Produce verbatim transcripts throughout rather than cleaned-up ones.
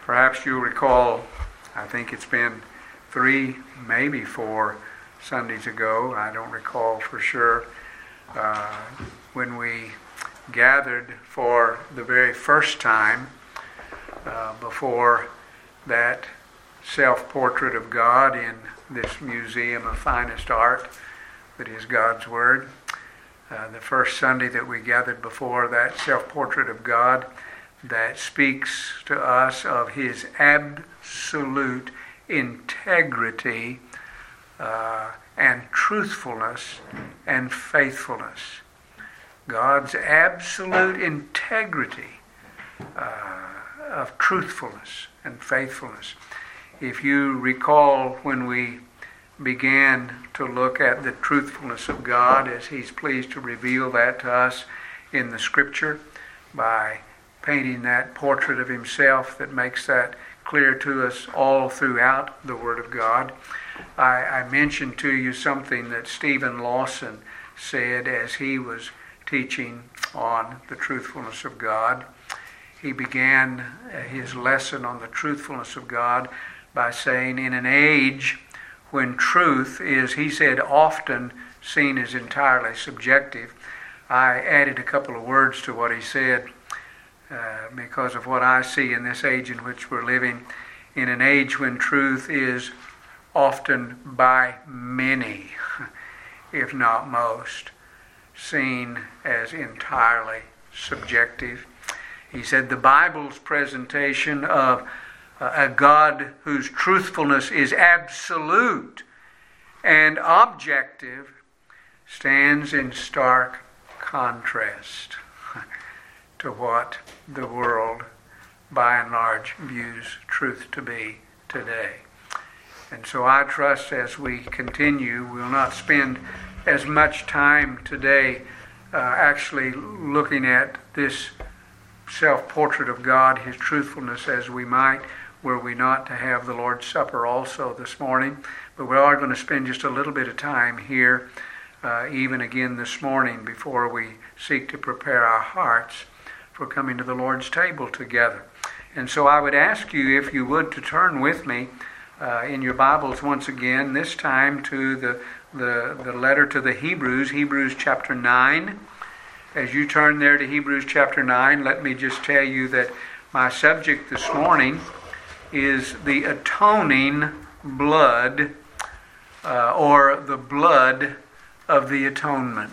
Perhaps you'll recall, I think it's been three, maybe four Sundays ago, I don't recall for sure, uh, when we gathered for the very first time uh, before that self-portrait of God in this museum of finest art that is God's Word. Uh, the first Sunday that we gathered before that self-portrait of God that speaks to us of His absolute integrity uh, and truthfulness and faithfulness. God's absolute integrity uh, of truthfulness and faithfulness. If you recall when we began to look at the truthfulness of God as He's pleased to reveal that to us in the Scripture by painting that portrait of Himself that makes that clear to us all throughout the Word of God. I, I mentioned to you something that Stephen Lawson said as he was teaching on the truthfulness of God. He began his lesson on the truthfulness of God by saying, in an age when truth is, he said, often seen as entirely subjective, I added a couple of words to what he said uh, because of what I see in this age in which we're living, in an age when truth is often by many, if not most, seen as entirely subjective. He said the Bible's presentation of a God whose truthfulness is absolute and objective stands in stark contrast to what the world by and large views truth to be today. And so I trust as we continue, we'll not spend as much time today uh, actually looking at this self-portrait of God, His truthfulness, as we might were we not to have the Lord's Supper also this morning. But we are going to spend just a little bit of time here, uh, even again this morning, before we seek to prepare our hearts for coming to the Lord's table together. And so I would ask you, if you would, to turn with me uh, in your Bibles once again, this time to the, the, the letter to the Hebrews, Hebrews chapter nine. As you turn there to Hebrews chapter nine, let me just tell you that my subject this morning is the atoning blood, uh, or the blood of the atonement.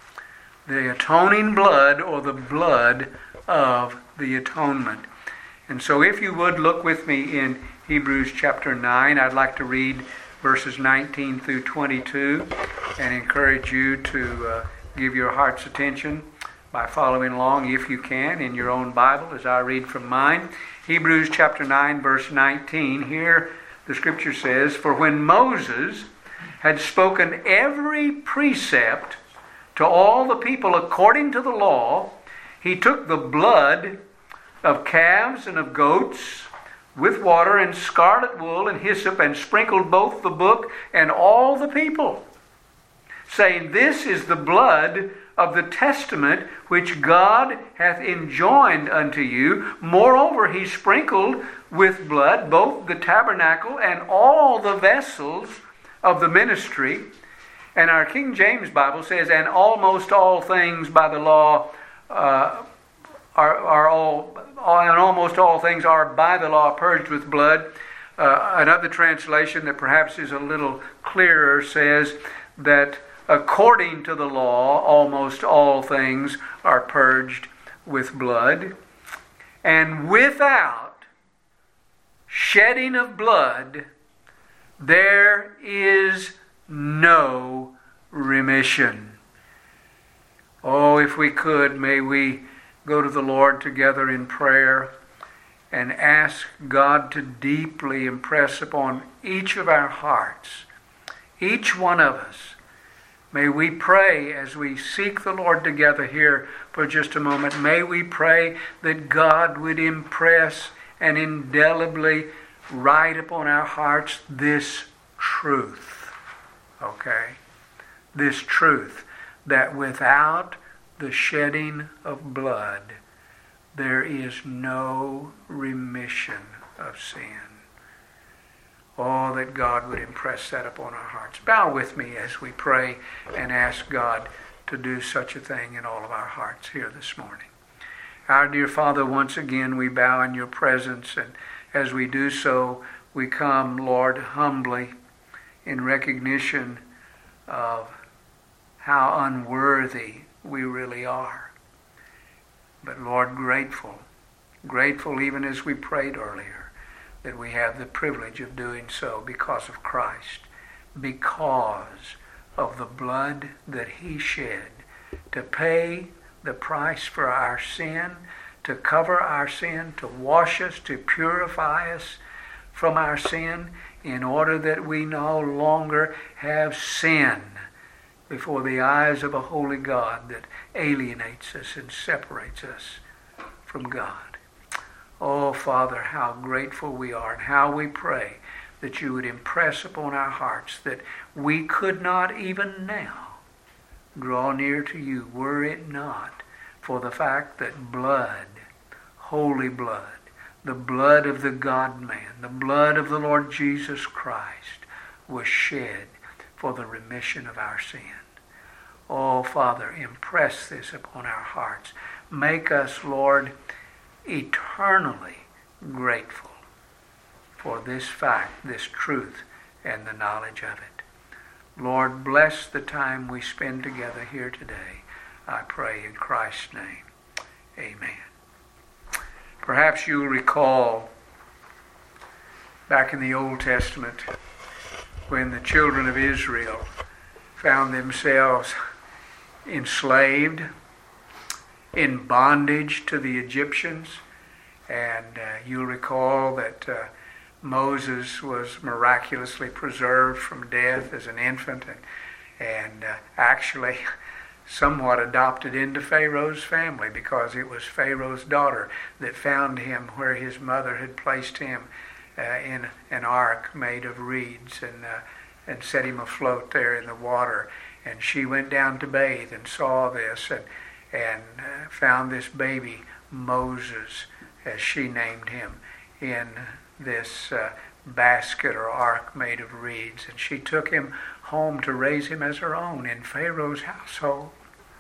The atoning blood, or the blood of the atonement. And so if you would look with me in Hebrews chapter nine, I'd like to read verses nineteen through twenty-two and encourage you to uh, give your heart's attention by following along, if you can, in your own Bible as I read from mine. Hebrews chapter nine, verse nineteen. Here the Scripture says, "For when Moses had spoken every precept to all the people according to the law, he took the blood of calves and of goats with water and scarlet wool and hyssop, and sprinkled both the book and all the people, saying, This is the blood of the testament which God hath enjoined unto you. Moreover, he sprinkled with blood both the tabernacle and all the vessels of the ministry." And our King James Bible says, "And almost all things by the law uh, are, are all, and almost all things are by the law purged with blood." Uh, another translation that perhaps is a little clearer says that according to the law, almost all things are purged with blood. And without shedding of blood, there is no remission. Oh, if we could, may we go to the Lord together in prayer and ask God to deeply impress upon each of our hearts, each one of us. May we pray as we seek the Lord together here for just a moment. May we pray that God would impress and indelibly write upon our hearts this truth. Okay? This truth that without the shedding of blood, there is no remission of sin. Oh, that God would impress that upon our hearts. Bow with me as we pray and ask God to do such a thing in all of our hearts here this morning. Our dear Father, once again we bow in your presence, and as we do so, we come, Lord, humbly in recognition of how unworthy we really are. But Lord, grateful, grateful even as we prayed earlier, that we have the privilege of doing so because of Christ, because of the blood that he shed to pay the price for our sin, to cover our sin, to wash us, to purify us from our sin, in order that we no longer have sin before the eyes of a holy God that alienates us and separates us from God. Oh, Father, how grateful we are, and how we pray that you would impress upon our hearts that we could not even now draw near to you were it not for the fact that blood, holy blood, the blood of the God-man, the blood of the Lord Jesus Christ was shed for the remission of our sin. Oh, Father, impress this upon our hearts. Make us, Lord, eternally grateful for this fact, this truth, and the knowledge of it. Lord, bless the time we spend together here today. I pray in Christ's name. Amen. Perhaps you'll recall back in the Old Testament when the children of Israel found themselves enslaved, in bondage to the Egyptians. And uh, you'll recall that uh, Moses was miraculously preserved from death as an infant, and, and uh, actually somewhat adopted into Pharaoh's family, because it was Pharaoh's daughter that found him where his mother had placed him uh, in an ark made of reeds, and uh, and set him afloat there in the water. And she went down to bathe and saw this, and and uh, found this baby Moses, as she named him, in this uh, basket or ark made of reeds. And she took him home to raise him as her own in Pharaoh's household.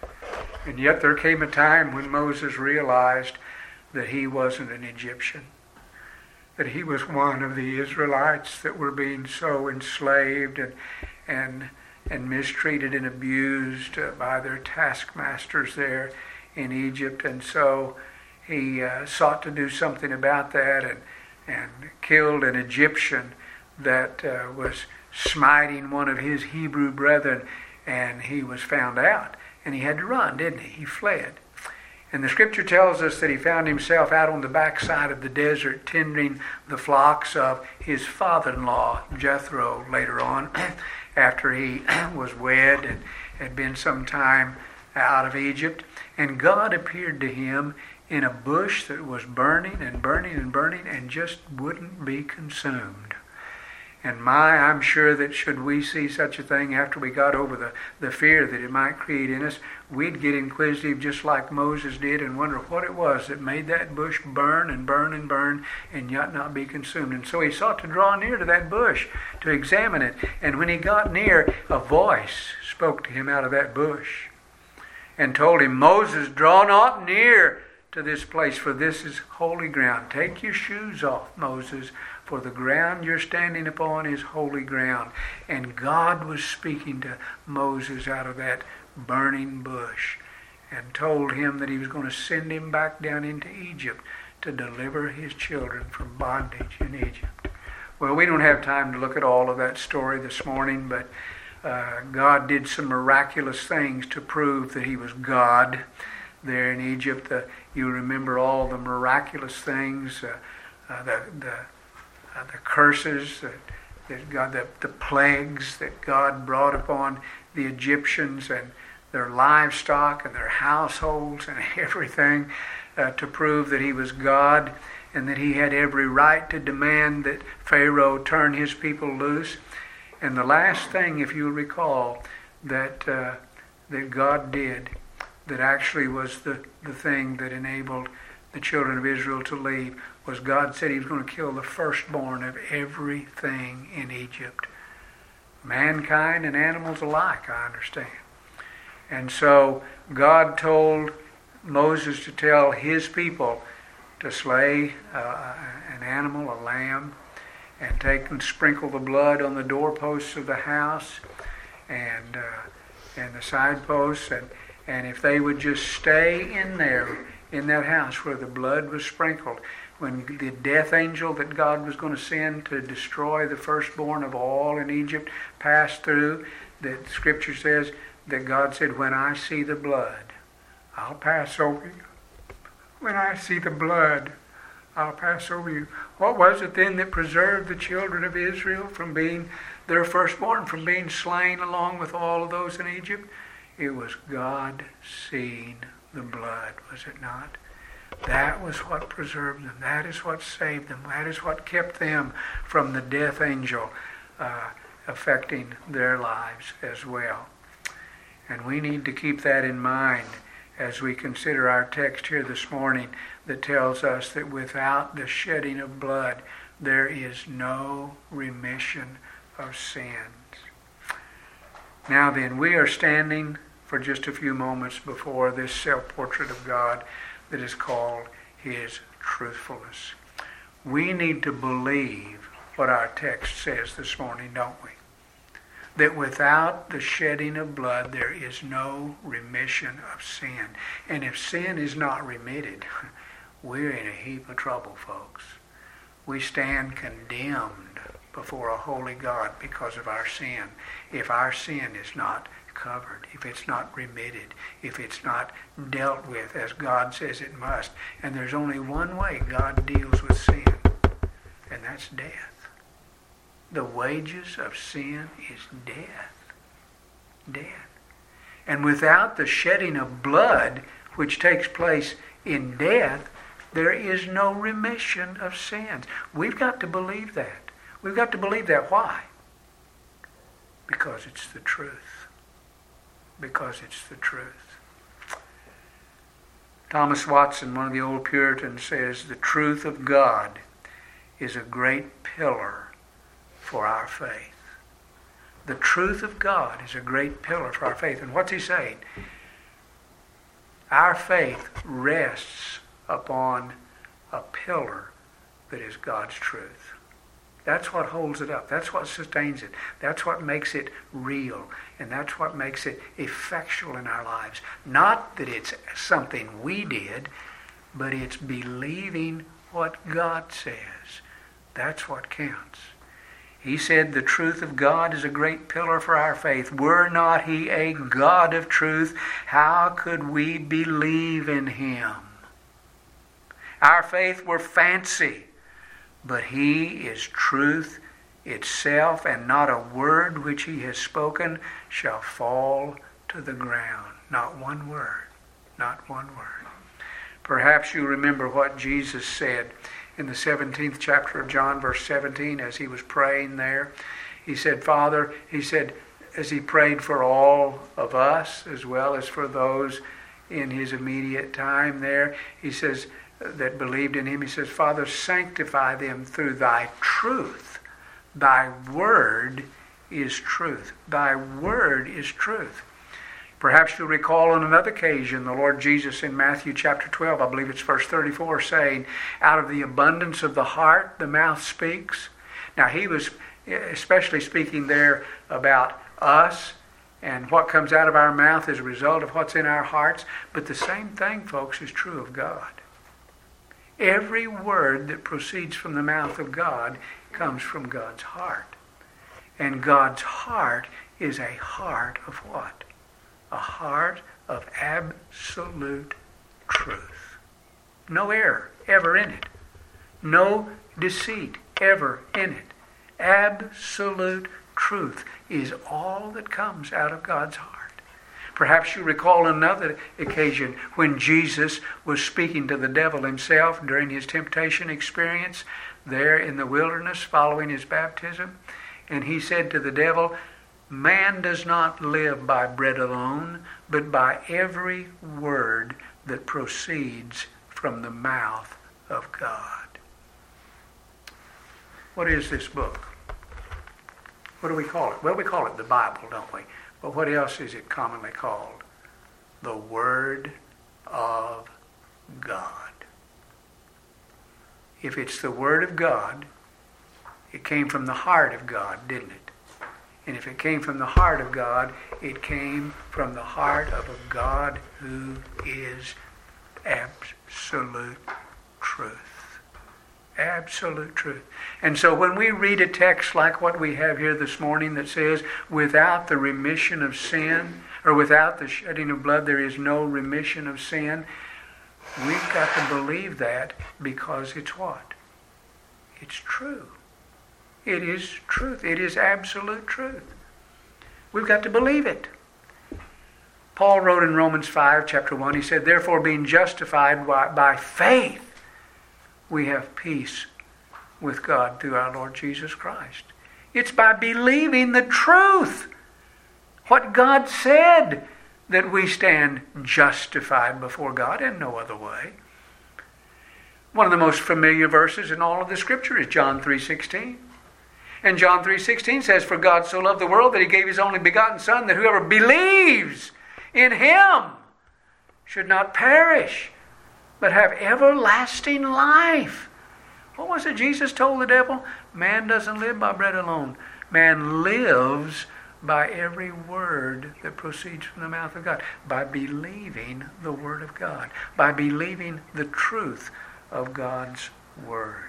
And yet there came a time when Moses realized that he wasn't an Egyptian, that he was one of the Israelites that were being so enslaved and and and mistreated and abused uh, by their taskmasters there in Egypt. And so he uh, sought to do something about that, and and killed an Egyptian that uh, was smiting one of his Hebrew brethren, and he was found out, and he had to run, didn't he? He fled. And the scripture tells us that he found himself out on the backside of the desert tending the flocks of his father-in-law, Jethro, later on, after he was wed and had been some time out of Egypt. And God appeared to him in a bush that was burning and burning and burning and just wouldn't be consumed. And my, I'm sure that should we see such a thing after we got over the, the fear that it might create in us, we'd get inquisitive just like Moses did and wonder what it was that made that bush burn and burn and burn and yet not be consumed. And so he sought to draw near to that bush to examine it. And when he got near, a voice spoke to him out of that bush and told him, "Moses, draw not near to this place, for this is holy ground. Take your shoes off, Moses, for the ground you're standing upon is holy ground." And God was speaking to Moses out of that burning bush and told him that he was going to send him back down into Egypt to deliver his children from bondage in Egypt. Well, we don't have time to look at all of that story this morning, but uh, God did some miraculous things to prove that he was God there in Egypt. Uh, you remember all the miraculous things, uh, uh, the the Uh, the curses that, that God, the, the plagues that God brought upon the Egyptians and their livestock and their households and everything uh, to prove that he was God and that he had every right to demand that Pharaoh turn his people loose. And the last thing, if you recall, that uh, that God did, that actually was the, the thing that enabled the children of Israel to leave, was God said he was going to kill the firstborn of everything in Egypt. Mankind and animals alike, I understand. And so God told Moses to tell his people to slay uh, an animal, a lamb, and take and sprinkle the blood on the doorposts of the house and uh, and the side posts, and, and if they would just stay in there, in that house where the blood was sprinkled, when the death angel that God was going to send to destroy the firstborn of all in Egypt passed through, the Scripture says that God said, when I see the blood, I'll pass over you. When I see the blood, I'll pass over you. What was it then that preserved the children of Israel from being, their firstborn, from being slain along with all of those in Egypt? It was God seeing the blood, was it not? That was what preserved them. That is what saved them. That is what kept them from the death angel uh, affecting their lives as well. And we need to keep that in mind as we consider our text here this morning that tells us that without the shedding of blood, there is no remission of sins. Now then, we are standing for just a few moments before this self-portrait of God that is called His truthfulness. We need to believe what our text says this morning, don't we? That without the shedding of blood, there is no remission of sin. And if sin is not remitted, we're in a heap of trouble, folks. We stand condemned before a holy God because of our sin. If our sin is not covered, if it's not remitted, if it's not dealt with as God says it must. And there's only one way God deals with sin, and that's death. The wages of sin is death. Death. And without the shedding of blood, which takes place in death, there is no remission of sins. We've got to believe that. We've got to believe that. Why? Because it's the truth. Because it's the truth. Thomas Watson, one of the old Puritans, says, the truth of God is a great pillar for our faith. The truth of God is a great pillar for our faith. And what's he saying? Our faith rests upon a pillar that is God's truth. That's what holds it up. That's what sustains it. That's what makes it real. And that's what makes it effectual in our lives. Not that it's something we did, but it's believing what God says. That's what counts. He said the truth of God is a great pillar for our faith. Were not He a God of truth, how could we believe in Him? Our faith were fancy, but He is truth itself, and not a word which He has spoken shall fall to the ground. Not one word. Not one word. Perhaps you remember what Jesus said in the seventeenth chapter of John, verse seventeen, as He was praying there. He said, Father, He said, as He prayed for all of us, as well as for those in His immediate time there, He says, that believed in Him, He says, Father, sanctify them through Thy truth. Thy word is truth. Thy word is truth. Perhaps you'll recall on another occasion the Lord Jesus in Matthew chapter twelve, I believe it's verse thirty-four, saying, out of the abundance of the heart the mouth speaks. Now He was especially speaking there about us and what comes out of our mouth as a result of what's in our hearts. But the same thing, folks, is true of God. Every word that proceeds from the mouth of God comes from God's heart. And God's heart is a heart of what? A heart of absolute truth. No error ever in it. No deceit ever in it. Absolute truth is all that comes out of God's heart. Perhaps you recall another occasion when Jesus was speaking to the devil himself during his temptation experience there in the wilderness following his baptism. And he said to the devil, man does not live by bread alone, but by every word that proceeds from the mouth of God. What is this book? What do we call it? Well, we call it the Bible, don't we? But what else is it commonly called? The Word of God. If it's the Word of God, it came from the heart of God, didn't it? And if it came from the heart of God, it came from the heart of a God who is absolute truth. Absolute truth. And so when we read a text like what we have here this morning that says, without the remission of sin, or without the shedding of blood, there is no remission of sin, we've got to believe that because it's what? It's true. It is truth. It is absolute truth. We've got to believe it. Paul wrote in Romans five, chapter one, he said, therefore being justified by, by faith, we have peace with God through our Lord Jesus Christ. It's by believing the truth, what God said, that we stand justified before God in no other way. One of the most familiar verses in all of the Scripture is John three sixteen. And John three sixteen says, for God so loved the world that he gave his only begotten Son, that whoever believes in him should not perish, but have everlasting life. What was it Jesus told the devil? Man doesn't live by bread alone. Man lives by every word that proceeds from the mouth of God. By believing the Word of God. By believing the truth of God's Word.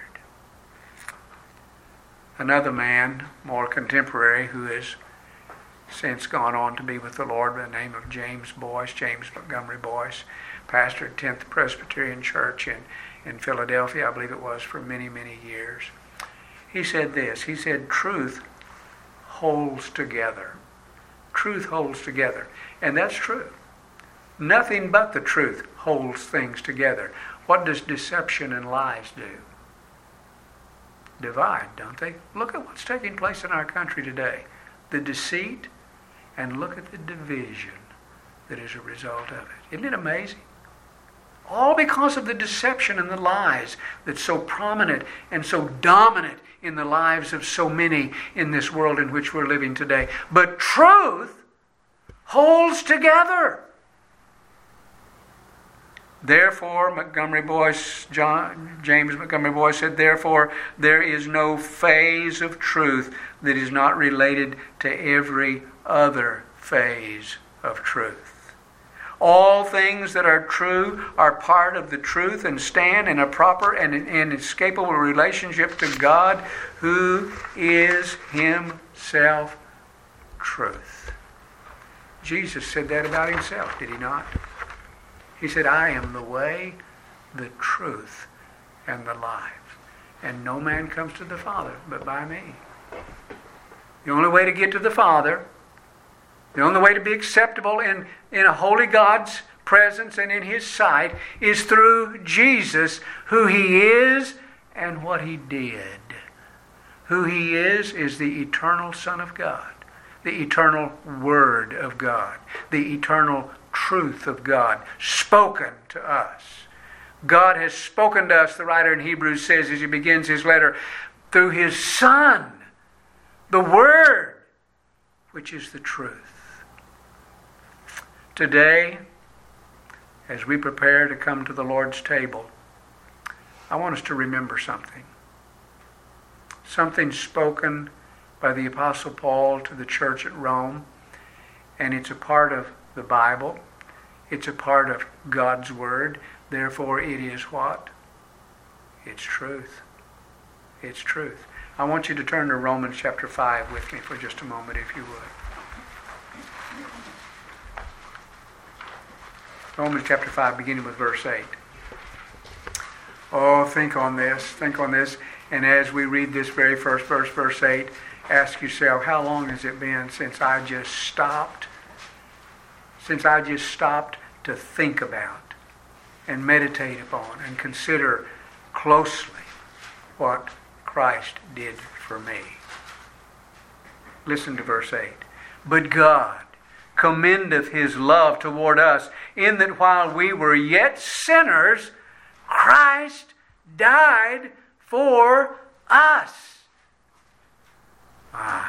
Another man, more contemporary, who has since gone on to be with the Lord by the name of James Boyce, James Montgomery Boyce, pastored tenth Presbyterian Church in, in Philadelphia, I believe it was, for many, many years. He said this, he said, truth holds together. Truth holds together. And that's true. Nothing but the truth holds things together. What does deception and lies do? Divide, don't they? Look at what's taking place in our country today. The deceit, and look at the division that is a result of it. Isn't it amazing? All because of the deception and the lies that's so prominent and so dominant in the lives of so many in this world in which we're living today. But truth holds together. Therefore, Montgomery Boyce, John, James Montgomery Boyce said, therefore, there is no phase of truth that is not related to every other phase of truth. All things that are true are part of the truth and stand in a proper and inescapable relationship to God, who is himself truth. Jesus said that about himself, did he not? He said, I am the way, the truth, and the life. And no man comes to the Father but by me. The only way to get to the Father, the only way to be acceptable in, in a holy God's presence and in his sight is through Jesus, who he is and what he did. Who he is is the eternal Son of God, the eternal Word of God, the eternal truth of God, spoken to us. God has spoken to us, the writer in Hebrews says as he begins his letter, through his Son, the Word, which is the truth. Today, as we prepare to come to the Lord's table, I want us to remember something. Something spoken by the Apostle Paul to the church at Rome, and it's a part of the Bible. It's a part of God's Word. Therefore, it is what? It's truth. It's truth. I want you to turn to Romans chapter five with me for just a moment, if you would. Romans chapter five, beginning with verse eight. Oh, think on this. Think on this. And as we read this very first verse, verse eight, ask yourself, how long has it been since I just stopped Since I just stopped to think about and meditate upon and consider closely what Christ did for me. Listen to verse eight. But God commendeth his love toward us, in that while we were yet sinners, Christ died for us. My.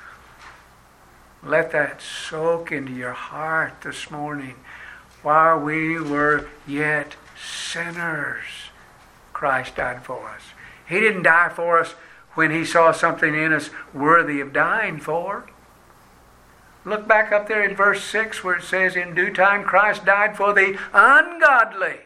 Let that soak into your heart this morning. While we were yet sinners, Christ died for us. He didn't die for us when He saw something in us worthy of dying for. Look back up there in verse six where it says, in due time Christ died for the ungodly.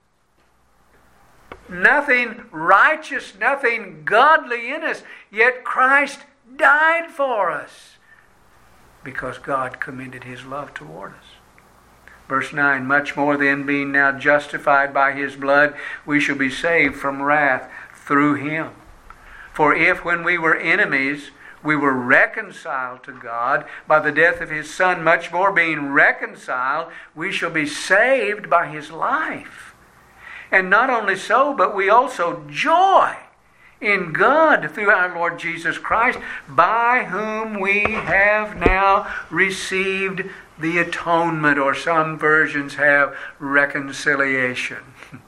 Nothing righteous, nothing godly in us, yet Christ died for us because God commended His love toward us. Verse nine, much more then, being now justified by His blood, we shall be saved from wrath through Him. For if when we were enemies, we were reconciled to God by the death of His Son, much more being reconciled, we shall be saved by His life. And not only so, but we also joy in God through our Lord Jesus Christ, by whom we have now received the atonement, or some versions have reconciliation.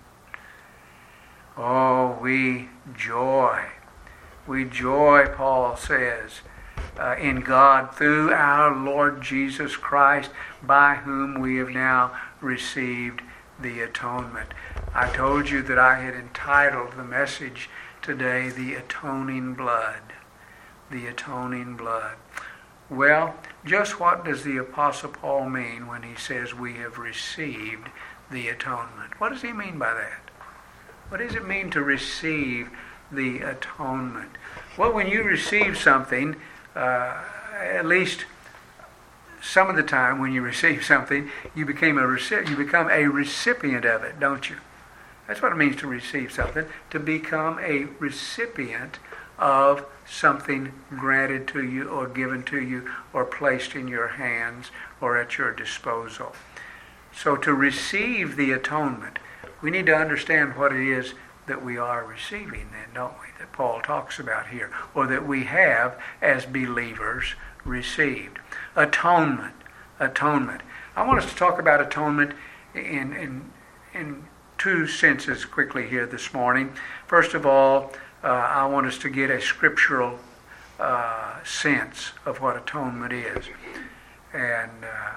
Oh, we joy. We joy, Paul says, uh, in God through our Lord Jesus Christ, by whom we have now received the atonement. I told you that I had entitled the message today, The Atoning Blood. The Atoning Blood. Well, just what does the Apostle Paul mean when he says we have received the atonement? What does he mean by that? What does it mean to receive the atonement? Well, when you receive something, uh, at least some of the time when you receive something, you became a reci- you become a recipient of it, don't you? That's what it means to receive something, to become a recipient of something granted to you or given to you or placed in your hands or at your disposal. So to receive the atonement, we need to understand what it is that we are receiving then, don't we? That Paul talks about here, or that we have as believers received. Atonement. Atonement. I want us to talk about atonement in in in two senses quickly here this morning. First of all, uh, I want us to get a scriptural uh, sense of what atonement is. And uh,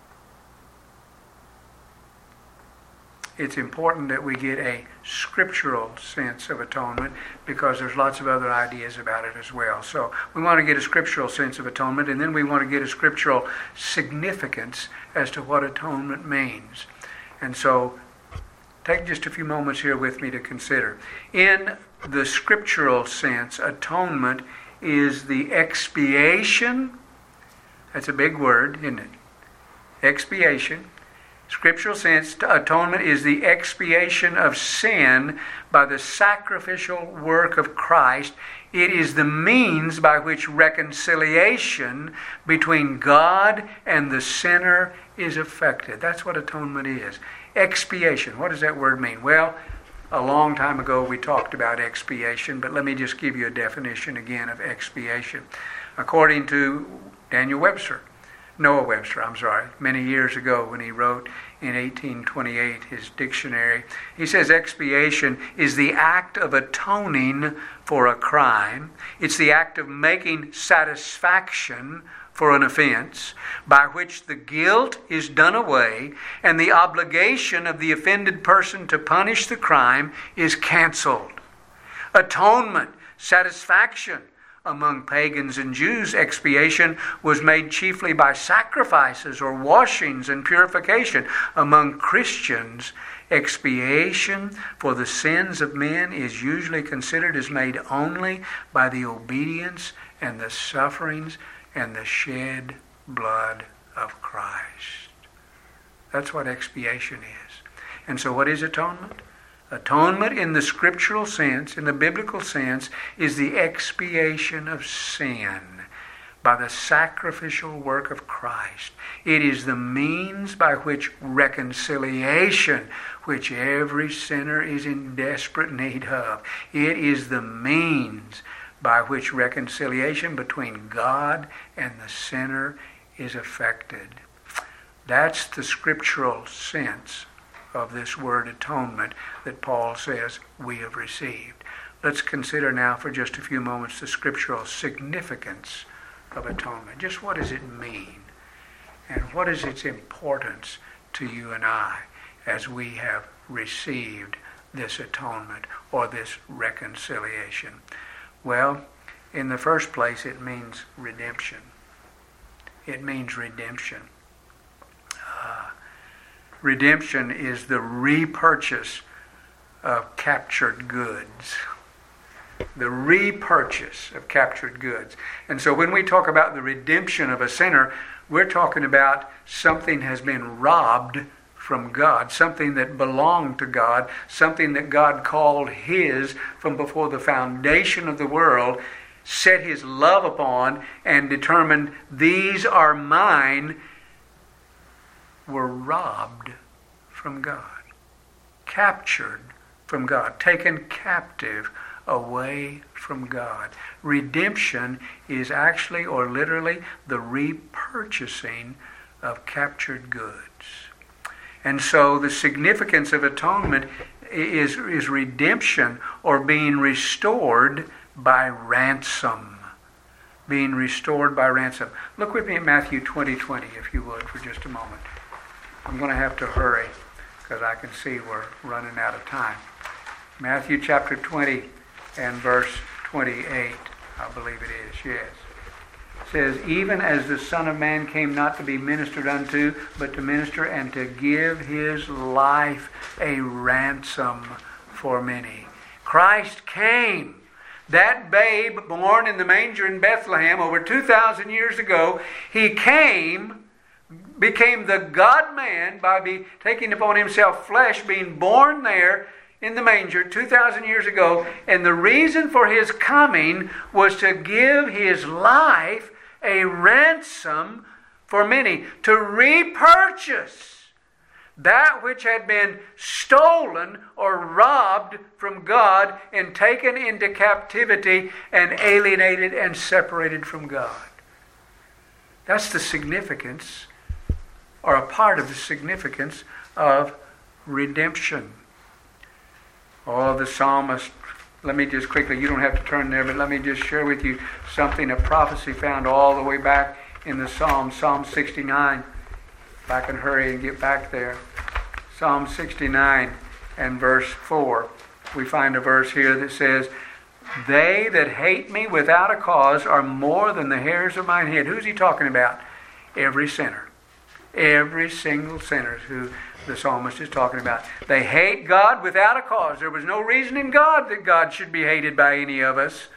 it's important that we get a scriptural sense of atonement, because there's lots of other ideas about it as well. So we want to get a scriptural sense of atonement, and then we want to get a scriptural significance as to what atonement means. And so take just a few moments here with me to consider. In the scriptural sense, atonement is the expiation. That's a big word, isn't it? Expiation. Scriptural sense, atonement is the expiation of sin by the sacrificial work of Christ. It is the means by which reconciliation between God and the sinner is effected. That's what atonement is. Expiation. What does that word mean? Well, a long time ago we talked about expiation, but let me just give you a definition again of expiation. According to Daniel Webster, Noah Webster, I'm sorry, many years ago when he wrote in eighteen twenty-eight his dictionary, he says expiation is the act of atoning for a crime. It's the act of making satisfaction for an offense, by which the guilt is done away and the obligation of the offended person to punish the crime is canceled. Atonement, satisfaction. Among pagans and Jews, expiation was made chiefly by sacrifices or washings and purification. Among Christians, expiation for the sins of men is usually considered as made only by the obedience and the sufferings and the shed blood of Christ. That's what expiation is. And so what is atonement? Atonement in the scriptural sense, in the biblical sense, is the expiation of sin by the sacrificial work of Christ. It is the means by which reconciliation, which every sinner is in desperate need of, it is the means by which reconciliation between God and the sinner is effected. That's the scriptural sense of this word atonement that Paul says we have received. let's consider now for just a few moments the scriptural significance of atonement. Just what does it mean? And what is its importance to you and I as we have received this atonement or this reconciliation? Well, in the first place, it means redemption. It means redemption. Uh, redemption is the repurchase of captured goods. The repurchase of captured goods. And so when we talk about the redemption of a sinner, we're talking about something has been robbed from God, something that belonged to God, something that God called His from before the foundation of the world, set His love upon, and determined, these are mine, were robbed from God, captured from God, taken captive away from God. Redemption is actually or literally the repurchasing of captured goods. And so the significance of atonement is, is redemption or being restored by ransom. Being restored by ransom. Look with me at Matthew twenty twenty, if you would, for just a moment. I'm going to have to hurry because I can see we're running out of time. Matthew chapter twenty and verse twenty-eight, I believe it is, yes. It says, even as the Son of Man came not to be ministered unto, but to minister and to give His life a ransom for many. Christ came. That babe born in the manger in Bethlehem over two thousand years ago, He came, became the God-man by be, taking upon Himself flesh, being born there in the manger two thousand years ago. And the reason for His coming was to give His life a ransom for many, to repurchase that which had been stolen or robbed from God and taken into captivity and alienated and separated from God. That's the significance, or a part of the significance of redemption. Oh, the psalmist, let me just quickly, you don't have to turn there, but let me just share with you something, a prophecy found all the way back in the Psalm, Psalm sixty-nine. If I can hurry and get back there. Psalm sixty-nine and verse four. We find a verse here that says, they that hate me without a cause are more than the hairs of mine head. Who's he talking about? Every sinner. Every single sinner who the psalmist is talking about. They hate God without a cause. There was no reason in God that God should be hated by any of us.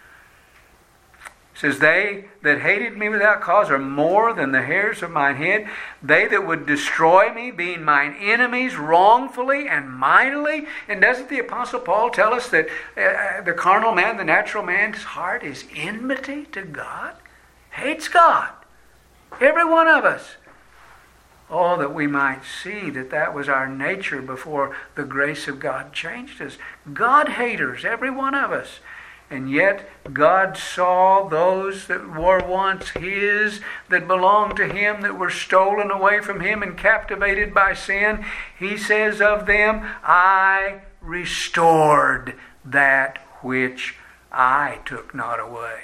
It says, they that hated me without cause are more than the hairs of mine head. They that would destroy me, being mine enemies wrongfully and mightily. And doesn't the Apostle Paul tell us that uh, the carnal man, the natural man's heart is enmity to God? Hates God. Every one of us. Oh, that we might see that that was our nature before the grace of God changed us. God haters, every one of us. And yet God saw those that were once His, that belonged to Him, that were stolen away from Him and captivated by sin. He says of them, I restored that which I took not away.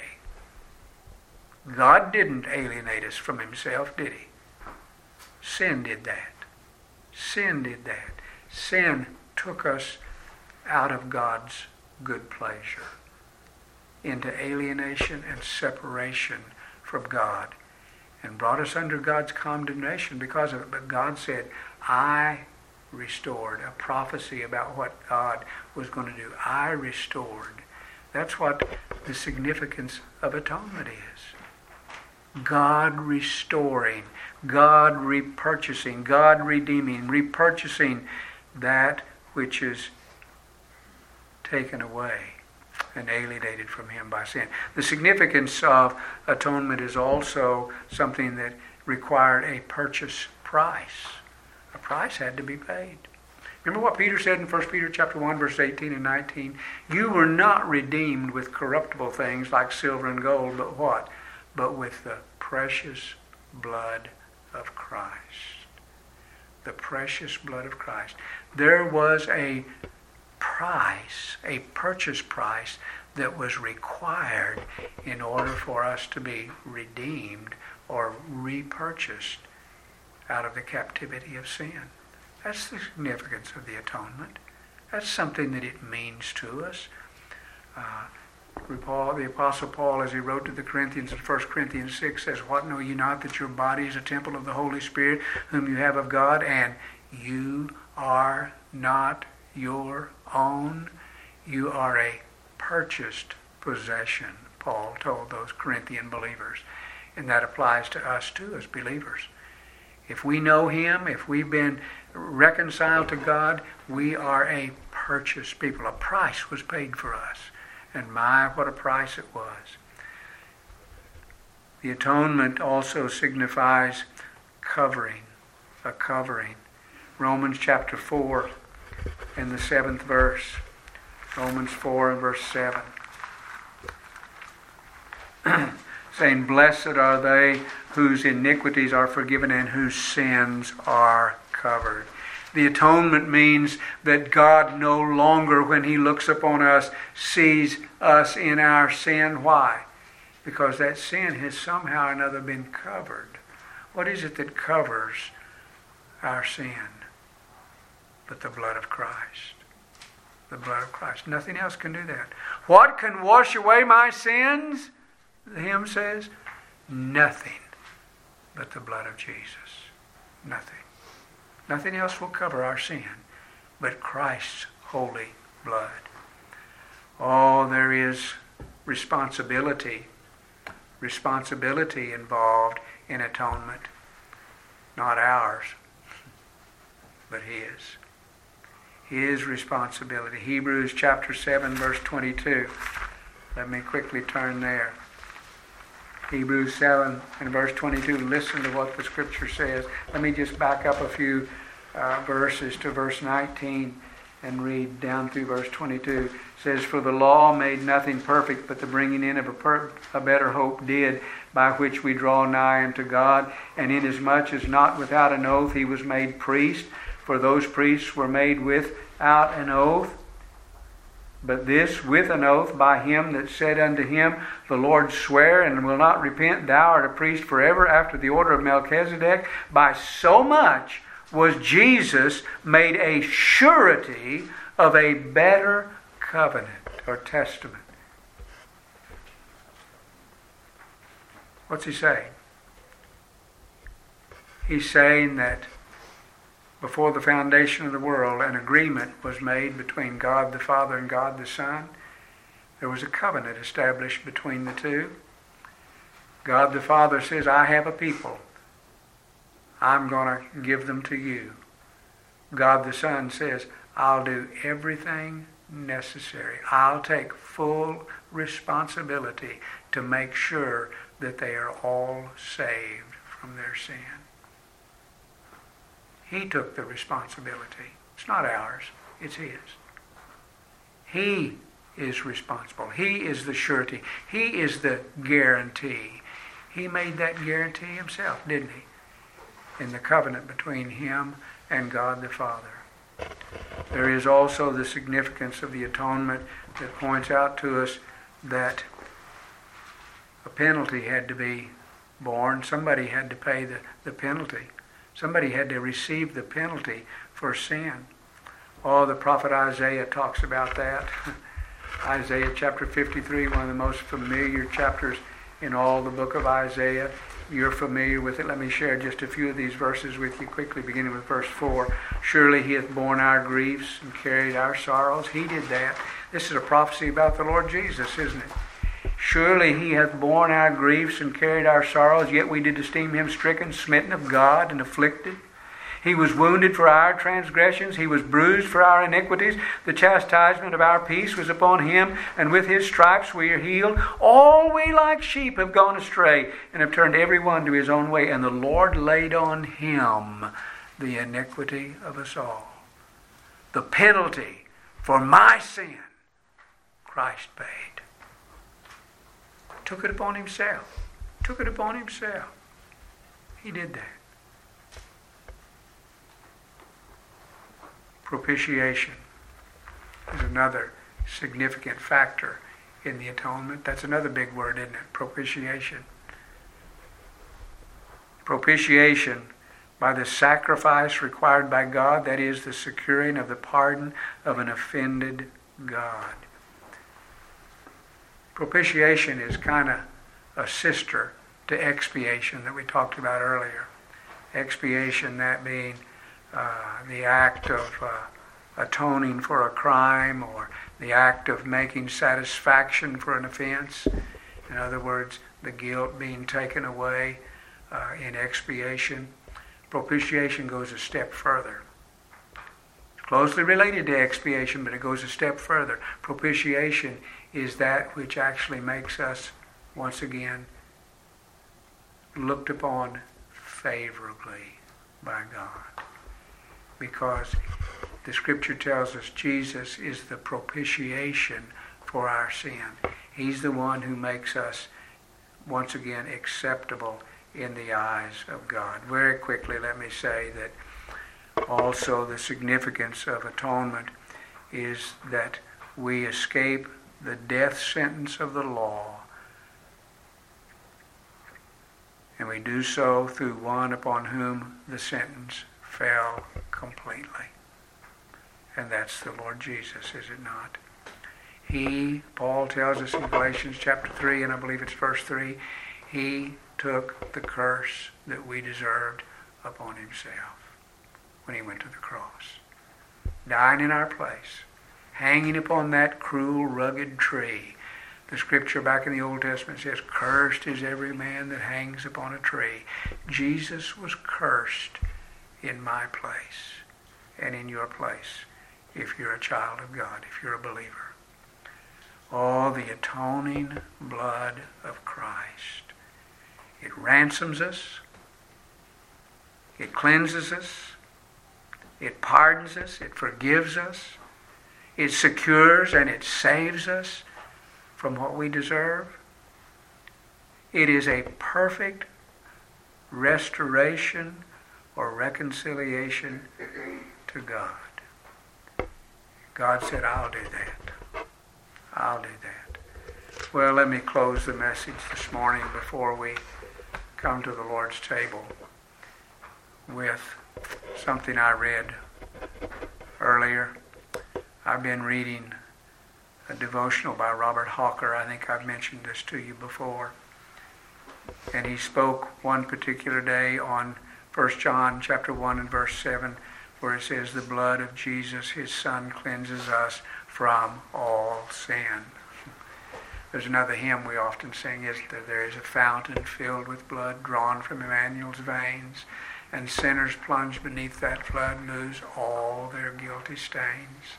God didn't alienate us from Himself, did He? Sin did that. Sin did that. Sin took us out of God's good pleasure into alienation and separation from God and brought us under God's condemnation because of it. But God said, I restored. A prophecy about what God was going to do. I restored. That's what the significance of atonement is. God restoring. God repurchasing. God redeeming. Repurchasing that which is taken away and alienated from Him by sin. The significance of atonement is also something that required a purchase price. A price had to be paid. Remember what Peter said in First Peter chapter one, verse eighteen and nineteen? You were not redeemed with corruptible things like silver and gold, but what? But with the precious blood of Christ. The precious blood of Christ. There was a price, a purchase price that was required in order for us to be redeemed or repurchased out of the captivity of sin. That's the significance of the atonement. That's something that it means to us. Uh, Paul, the Apostle Paul, as he wrote to the Corinthians in First Corinthians six, says, "What, know ye not that your body is a temple of the Holy Spirit, whom you have of God, and you are not your own? You are a purchased possession," Paul told those Corinthian believers. And that applies to us too as believers. If we know Him, if we've been reconciled to God, we are a purchased people. A price was paid for us. And my, what a price it was. The atonement also signifies covering, a covering. Romans chapter four and the seventh verse. Romans four and verse seven. Saying, "Blessed are they whose iniquities are forgiven and whose sins are covered." The atonement means that God no longer, when He looks upon us, sees us in our sin. Why? Because that sin has somehow or another been covered. What is it that covers our sin? But the blood of Christ. The blood of Christ. Nothing else can do that. What can wash away my sins? The hymn says, nothing but the blood of Jesus. Nothing. Nothing else will cover our sin but Christ's holy blood. Oh, there is responsibility. Responsibility involved in atonement. Not ours, but His. His responsibility. Hebrews chapter seven, verse twenty-two. Let me quickly turn there. Hebrews seven and verse twenty-two. Listen to what the Scripture says. Let me just back up a few uh, verses to verse nineteen and read down through verse twenty-two. It says, "For the law made nothing perfect, but the bringing in of a, per- a better hope did, by which we draw nigh unto God. And inasmuch as not without an oath He was made priest, for those priests were made without an oath. But this with an oath by Him that said unto him, The Lord swear and will not repent, Thou art a priest forever after the order of Melchizedek. By so much was Jesus made a surety of a better covenant," or testament. What's he saying? He's saying that before the foundation of the world, an agreement was made between God the Father and God the Son. There was a covenant established between the two. God the Father says, "I have a people. I'm going to give them to you." God the Son says, "I'll do everything necessary. I'll take full responsibility to make sure that they are all saved from their sin." He took the responsibility. It's not ours. It's His. He is responsible. He is the surety. He is the guarantee. He made that guarantee Himself, didn't He? In the covenant between Him and God the Father. There is also the significance of the atonement that points out to us that a penalty had to be borne. Somebody had to pay the, the penalty. Somebody had to receive the penalty for sin. Oh, the prophet Isaiah talks about that. Isaiah chapter fifty-three, one of the most familiar chapters in all the book of Isaiah. You're familiar with it. Let me share just a few of these verses with you quickly, beginning with verse four. "Surely He hath borne our griefs and carried our sorrows." He did that. This is a prophecy about the Lord Jesus, isn't it? "Surely He hath borne our griefs and carried our sorrows, yet we did esteem Him stricken, smitten of God, and afflicted. He was wounded for our transgressions, He was bruised for our iniquities. The chastisement of our peace was upon Him, and with His stripes we are healed. All we like sheep have gone astray, and have turned every one to his own way. And the Lord laid on Him the iniquity of us all." The penalty for my sin, Christ paid. Took it upon Himself. Took it upon Himself. He did that. Propitiation. is another significant factor in the atonement. That's another big word, isn't it? Propitiation. Propitiation, by the sacrifice required by God, that is, the securing of the pardon of an offended God. Propitiation is kind of a sister to expiation that we talked about earlier. Expiation, that being uh, the act of uh, atoning for a crime, or the act of making satisfaction for an offense. In other words, the guilt being taken away uh, in expiation. Propitiation goes a step further. It's closely related to expiation, but it goes a step further. Propitiation is that which actually makes us, once again, looked upon favorably by God. Because the Scripture tells us Jesus is the propitiation for our sin. He's the one who makes us, once again, acceptable in the eyes of God. Very quickly, let me say that also the significance of atonement is that we escape the death sentence of the law, and we do so through one upon whom the sentence fell completely. And that's the Lord Jesus, is it not? He, Paul tells us in Galatians chapter three, and I believe it's verse three, he took the curse that we deserved upon himself when he went to the cross, dying in our place, hanging upon that cruel, rugged tree. The Scripture back in the Old Testament says, "Cursed is every man that hangs upon a tree." Jesus was cursed in my place and in your place, if you're a child of God, if you're a believer. Oh, the atoning blood of Christ. It ransoms us. It cleanses us. It pardons us. It forgives us. It secures and it saves us from what we deserve. It is a perfect restoration or reconciliation to God. God said, "I'll do that. I'll do that." Well, let me close the message this morning before we come to the Lord's table with something I read earlier. I've been reading a devotional by Robert Hawker. I think I've mentioned this to you before. And he spoke one particular day on First John chapter one and verse seven, where it says, "The blood of Jesus, his Son, cleanses us from all sin." There's another hymn we often sing, is that there is a fountain filled with blood drawn from Emmanuel's veins, and sinners plunged beneath that flood lose all their guilty stains.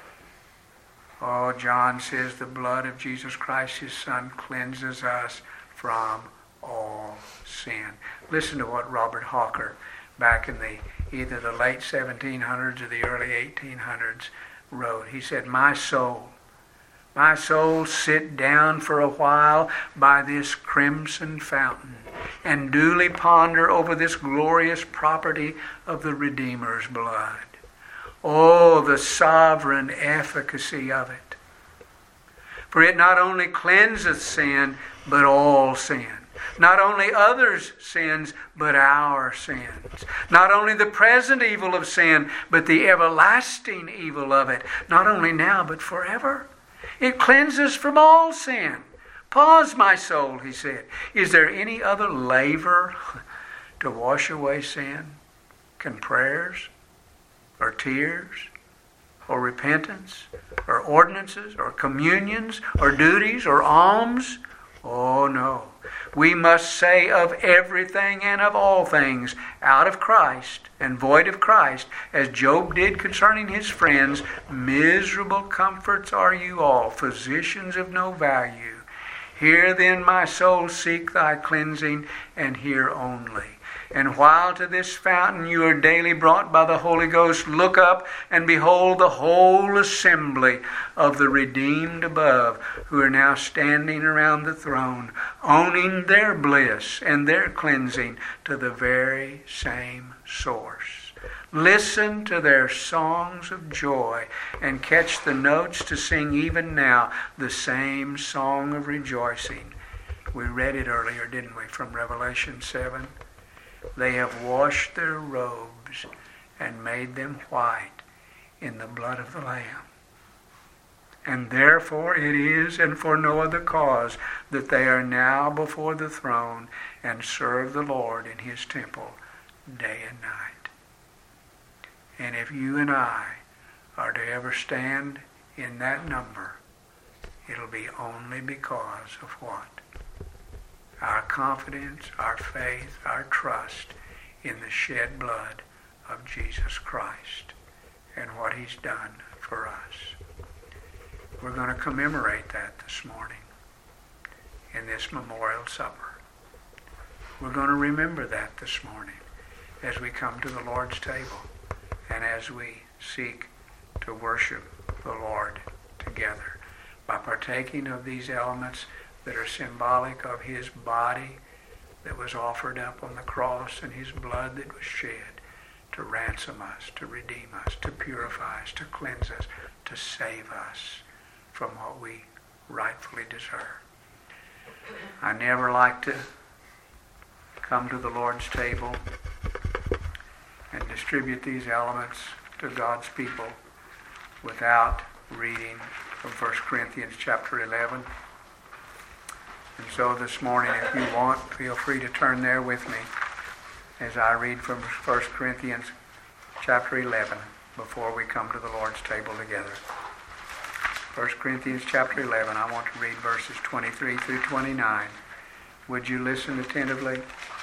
Oh, John says the blood of Jesus Christ, his Son, cleanses us from all sin. Listen to what Robert Hawker, back in the either the late seventeen hundreds or the early eighteen hundreds, wrote. He said, "My soul, my soul, sit down for a while by this crimson fountain and duly ponder over this glorious property of the Redeemer's blood. Oh, the sovereign efficacy of it. For it not only cleanseth sin, but all sin. Not only others' sins, but our sins. Not only the present evil of sin, but the everlasting evil of it. Not only now, but forever. It cleanses from all sin. Pause, my soul," he said. "Is there any other laver to wash away sin? Can prayers, or tears, or repentance, or ordinances, or communions, or duties, or alms? Oh no. We must say of everything and of all things, out of Christ and void of Christ, as Job did concerning his friends, miserable comforts are you all, physicians of no value. Here then, my soul, seek thy cleansing, and here only. And while to this fountain you are daily brought by the Holy Ghost, look up and behold the whole assembly of the redeemed above, who are now standing around the throne, owning their bliss and their cleansing to the very same source. Listen to their songs of joy and catch the notes to sing even now the same song of rejoicing. We read it earlier, didn't we, from Revelation seven? They have washed their robes and made them white in the blood of the Lamb. And therefore it is, and for no other cause, that they are now before the throne and serve the Lord in his temple day and night. And if you and I are to ever stand in that number, it'll be only because of what? Our confidence, our faith, our trust in the shed blood of Jesus Christ and what he's done for us. We're going to commemorate that this morning in this memorial supper. We're going to remember that this morning as we come to the Lord's table and as we seek to worship the Lord together by partaking of these elements that are symbolic of his body that was offered up on the cross and his blood that was shed to ransom us, to redeem us, to purify us, to cleanse us, to save us from what we rightfully deserve. I never like to come to the Lord's table and distribute these elements to God's people without reading from First Corinthians chapter eleven. And so this morning, if you want, feel free to turn there with me as I read from First Corinthians chapter eleven before we come to the Lord's table together. First Corinthians chapter eleven, I want to read verses twenty-three through twenty-nine. Would you listen attentively?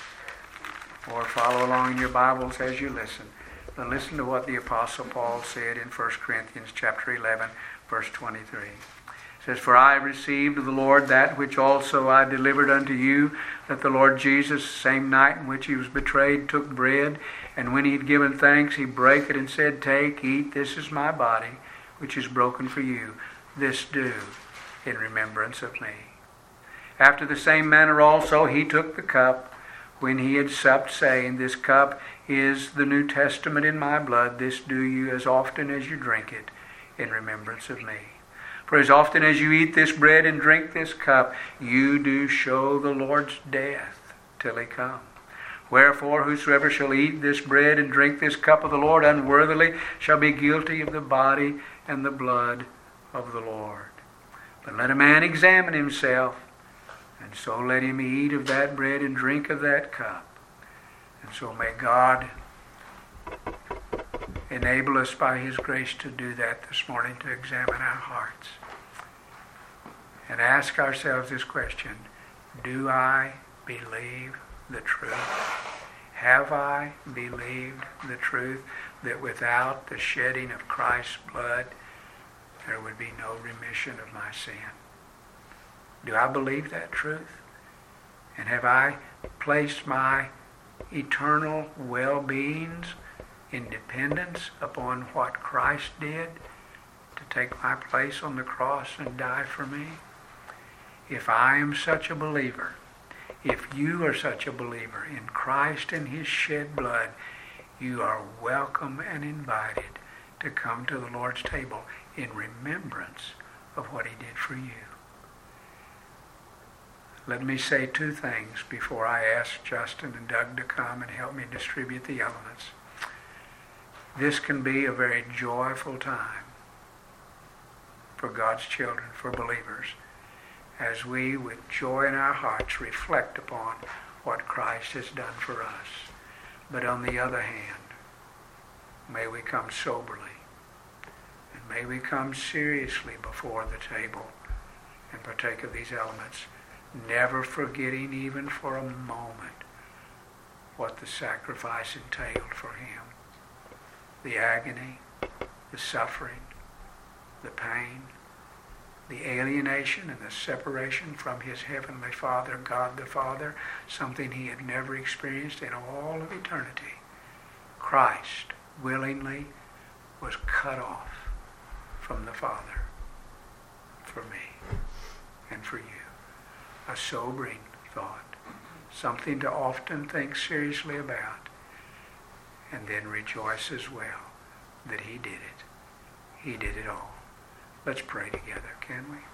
Or follow along in your Bibles as you listen. But listen to what the Apostle Paul said in First Corinthians chapter eleven, verse twenty-three. It says, "For I received of the Lord that which also I delivered unto you, that the Lord Jesus, the same night in which he was betrayed, took bread, and when he had given thanks, he brake it and said, Take, eat, this is my body, which is broken for you. This do in remembrance of me. After the same manner also he took the cup, when he had supped, saying, This cup is the New Testament in my blood. This do you as often as you drink it in remembrance of me. For as often as you eat this bread and drink this cup, you do show the Lord's death till he come. Wherefore, whosoever shall eat this bread and drink this cup of the Lord unworthily shall be guilty of the body and the blood of the Lord. But let a man examine himself, and so let him eat of that bread and drink of that cup. And so may God enable us by his grace to do that this morning, to examine our hearts and ask ourselves this question: do I believe the truth? Have I believed the truth that without the shedding of Christ's blood there would be no remission of my sin? Do I believe that truth? And have I placed my eternal well-beings in dependence upon what Christ did to take my place on the cross and die for me? If I am such a believer, if you are such a believer in Christ and his shed blood, you are welcome and invited to come to the Lord's table in remembrance of what he did for you. Let me say two things before I ask Justin and Doug to come and help me distribute the elements. This can be a very joyful time for God's children, for believers, as we, with joy in our hearts, reflect upon what Christ has done for us. But on the other hand, may we come soberly, and may we come seriously before the table and partake of these elements, never forgetting even for a moment what the sacrifice entailed for him. The agony, the suffering, the pain, the alienation and the separation from his heavenly Father, God the Father, something he had never experienced in all of eternity. Christ willingly was cut off from the Father for me and for you. A sobering thought, something to often think seriously about. and then rejoice as well that he did it. He did it all. Let's pray together, can we?